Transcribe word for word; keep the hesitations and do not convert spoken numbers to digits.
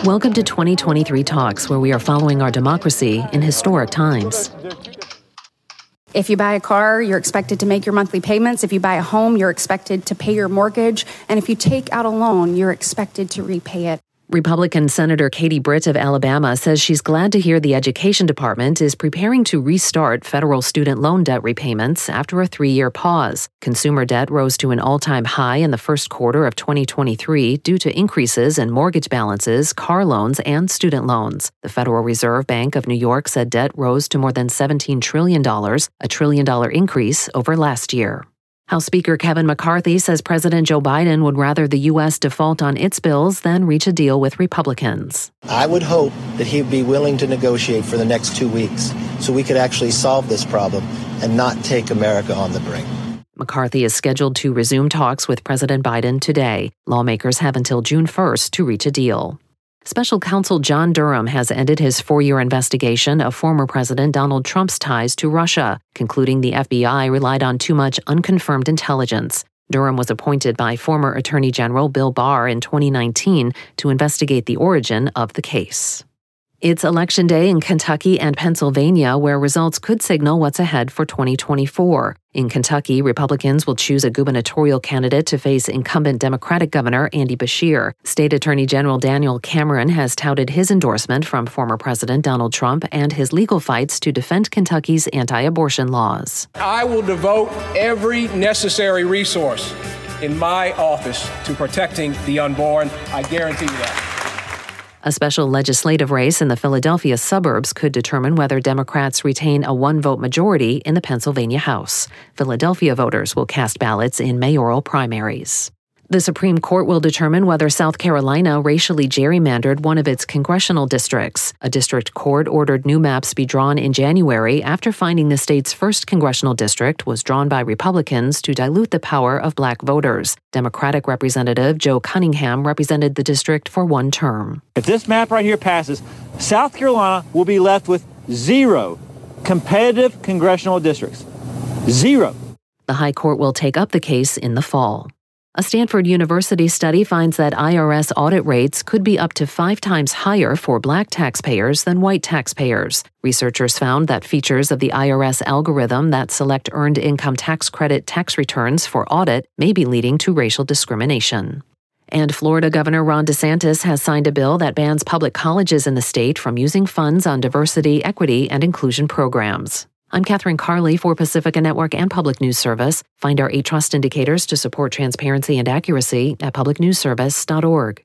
Welcome to twenty twenty-three Talks, where we are following our democracy in historic times. If you buy a car, you're expected to make your monthly payments. If you buy a home, you're expected to pay your mortgage. And if you take out a loan, you're expected to repay it. Republican Senator Katie Britt of Alabama says she's glad to hear the Education Department is preparing to restart federal student loan debt repayments after a three-year pause. Consumer debt rose to an all-time high in the first quarter of twenty twenty-three due to increases in mortgage balances, car loans, and student loans. The Federal Reserve Bank of New York said debt rose to more than seventeen trillion dollars, a trillion-dollar increase over last year. House Speaker Kevin McCarthy says President Joe Biden would rather the U S default on its bills than reach a deal with Republicans. I would hope that he'd be willing to negotiate for the next two weeks so we could actually solve this problem and not take America on the brink. McCarthy is scheduled to resume talks with President Biden today. Lawmakers have until June first to reach a deal. Special counsel John Durham has ended his four-year investigation of former President Donald Trump's ties to Russia, concluding the F B I relied on too much unconfirmed intelligence. Durham was appointed by former Attorney General Bill Barr in twenty nineteen to investigate the origin of the case. It's Election Day in Kentucky and Pennsylvania, where results could signal what's ahead for twenty twenty-four. In Kentucky, Republicans will choose a gubernatorial candidate to face incumbent Democratic Governor Andy Beshear. State Attorney General Daniel Cameron has touted his endorsement from former President Donald Trump and his legal fights to defend Kentucky's anti-abortion laws. I will devote every necessary resource in my office to protecting the unborn. I guarantee you that. A special legislative race in the Philadelphia suburbs could determine whether Democrats retain a one-vote majority in the Pennsylvania House. Philadelphia voters will cast ballots in mayoral primaries. The Supreme Court will determine whether South Carolina racially gerrymandered one of its congressional districts. A district court ordered new maps be drawn in January after finding the state's first congressional district was drawn by Republicans to dilute the power of black voters. Democratic Representative Joe Cunningham represented the district for one term. If this map right here passes, South Carolina will be left with zero competitive congressional districts. Zero. The High Court will take up the case in the fall. A Stanford University study finds that I R S audit rates could be up to five times higher for black taxpayers than white taxpayers. Researchers found that features of the I R S algorithm that select earned income tax credit tax returns for audit may be leading to racial discrimination. And Florida Governor Ron DeSantis has signed a bill that bans public colleges in the state from using funds on diversity, equity, and inclusion programs. I'm Catherine Carley for Pacifica Network and Public News Service. Find our eight trust indicators to support transparency and accuracy at public news service dot org.